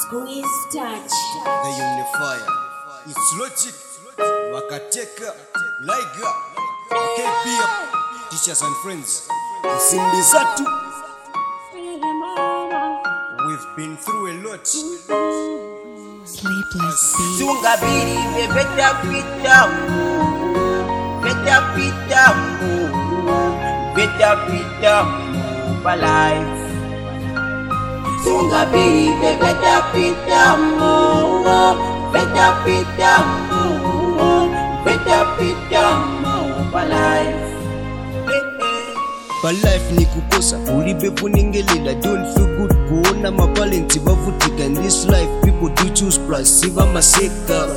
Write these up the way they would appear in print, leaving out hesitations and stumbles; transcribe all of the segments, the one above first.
Squeeze touch. The unifier. It's logic. Wakateka. Liga. KPM. Teachers and friends. Simbi Zatu. We've been through a lot. Sleepless beat. Sunga biri me better pita for life. Sunga biri me better pita for life. For life ni kukosa ulibepo ningelela. Don't feel good kuona mabalenti bavutika. In this life people do choose plus siva maseka.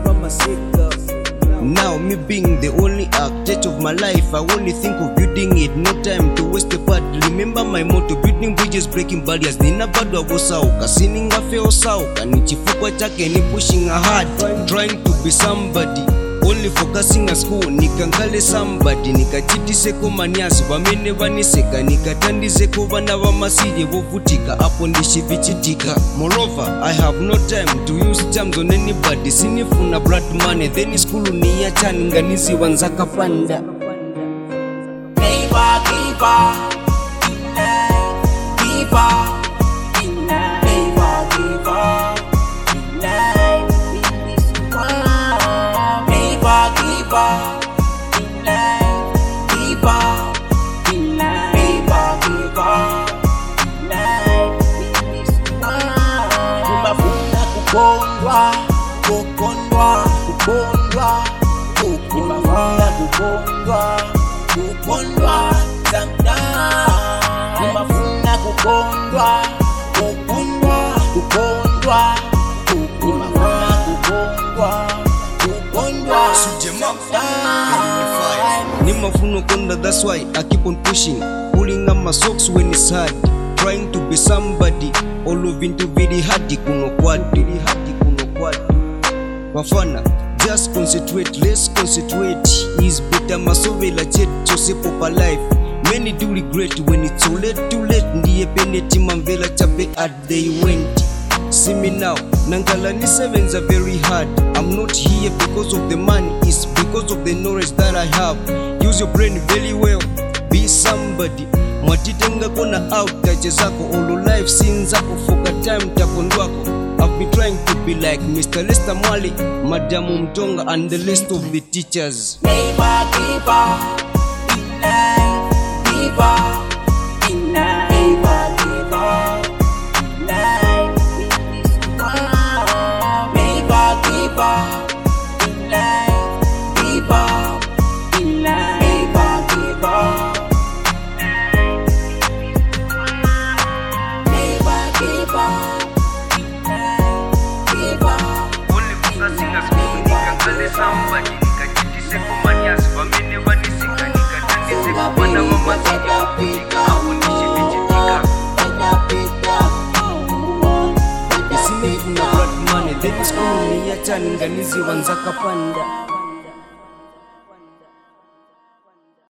Now me being the only architect of my life, I only think of building it, no time to waste a part. Remember my motto, building bridges, breaking barriers. Nina bado agosauka, sininga feo sauka. Nichifukwa chake ni pushing hard, trying to be somebody. Only focusing at school, nikangale somebody. Nikachitise komaniasi, wamene vaniseka. Nikatandise kovana vamasije vovutika. Apo ndishivichitika. Moreover, I have no time to use terms on anybody. Sinifuna blood money, then school niya chaninganizi wanzaka panda. Nimafuno konda, that's why I keep on pushing, pulling up my socks when it's hard, trying to be somebody, all of into very hard. Kuno quad, wafana, just concentrate, let's concentrate. Is better masovela jet chose popa life. Many do regret when it's too late. Ndiye peneti mamvela chape at they went. See me now, Nangalani sevens are very hard. I'm not here because of the money, it's because of the knowledge that I have. Use your brain very well, be somebody. Mwatitenga kona out, tache zako. All life scenes zako, foka time takondwako. I've been trying to be like Mr. Lester Mwali, Madamu Mtonga and the rest of the teachers. Somebody, nikachitise komaniasi, wamene vanisika, nikatandise kubana wamasike, kutika, hapo nishivichitika. Isinifuna blood money, then school niya chaninganizi wanzaka panda.